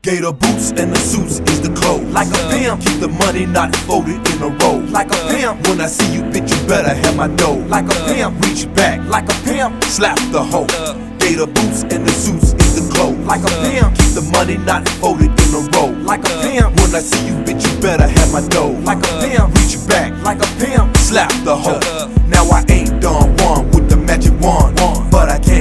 Gator boots and the suits is the clothes. Like a pimp, keep the money not folded in a row. Like a pimp, when I see you, bitch, you better have my dough. Like a pimp, reach back. Like a pimp, slap the hoe. Gator boots and the suits is the clothes. Like a pimp, keep the money not folded in a row. Like a pimp, when I see you, bitch, you better have my dough. Like a pimp, reach back. Like a pimp, slap the hoe. Now I ain't Don Juan with the magic wand, but I can't